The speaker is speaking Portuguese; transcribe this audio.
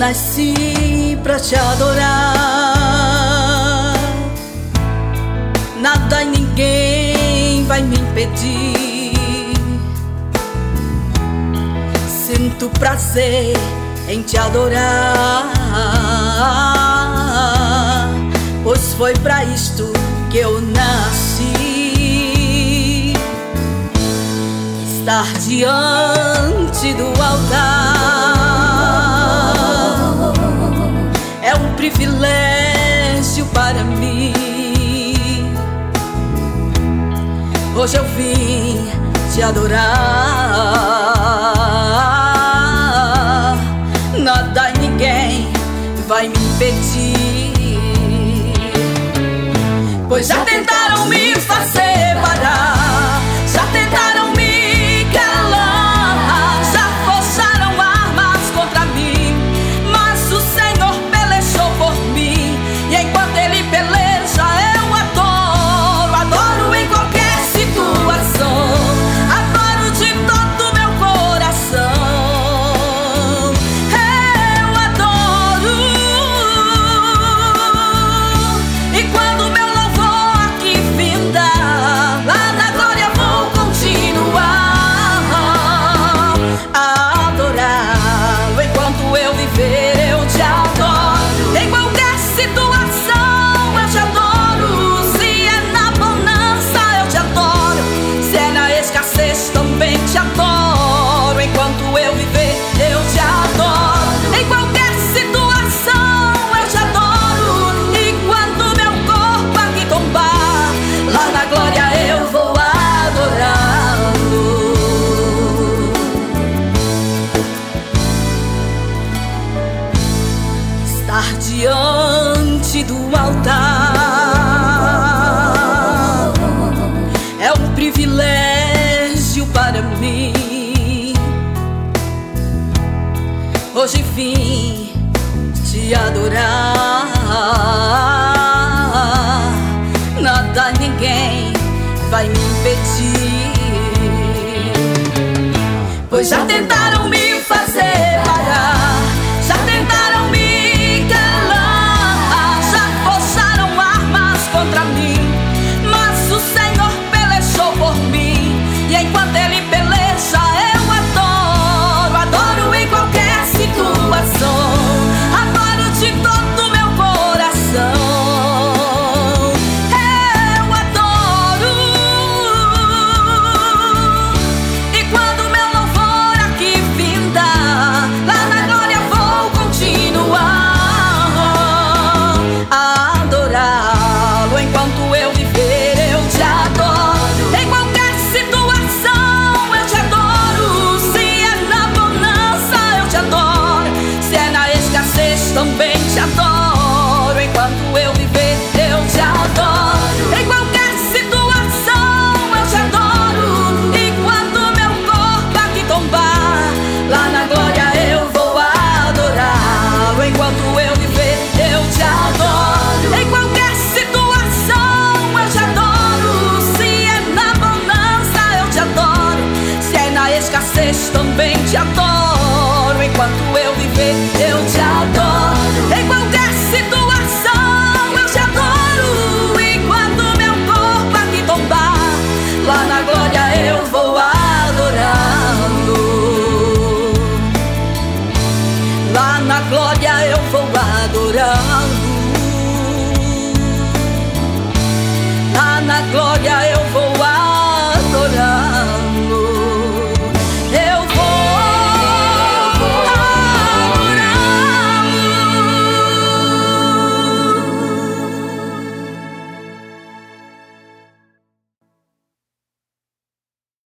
nasci pra te adorar. Nada e ninguém vai me impedir. Sinto prazer em te adorar, pois foi pra isto que eu nasci. Estar diante do altar é um privilégio para mim. Hoje eu vim te adorar. Nada e ninguém vai me impedir, pois já tentaram me fazer parar, já tentaram me calar, já forçaram armas contra mim, mas o Senhor pelejou por mim. E enquanto Ele peleja eu adoro, adoro em qualquer situação, adoro de todo meu coração. Eu adoro. E quando meu louvor aqui findar, lá na glória vou continuar a adorá-lo. Enquanto eu viver eu te adoro, em qualquer situação eu te adoro. Se é na bonança eu te adoro, se é na escassez também te adoro. Enquanto eu viver eu te adoro, em qualquer situação eu te adoro. E quando meu corpo aqui tombar, lá na glória eu vou adorá-lo. Estar diante do altar é um privilégio para mim. Hoje vim te adorar. Nada, ninguém vai me impedir, pois já tentaram me fazer parar, já tentaram me calar, já forçaram armas contra mim, mas o Senhor pelejou por mim. E enquanto Ele peleja eu adoro, adoro em qualquer situação, adoro de todo meu coração. Eu adoro. E quando meu louvor aqui findar, lá na glória vou continuar a adorá-lo. Enquanto eu viver eu te adoro, em qualquer situação eu te adoro. Se é na bonança eu te adoro, se é na escassez também te adoro. Enquanto eu viver eu te adoro, em qualquer situação eu te adoro. E quando meu corpo aqui tombar, lá na glória eu vou adorá-lo. Enquanto eu viver eu te adoro, em qualquer situação eu te adoro. Se é na bonança eu te adoro, se é na escassez também te adoro.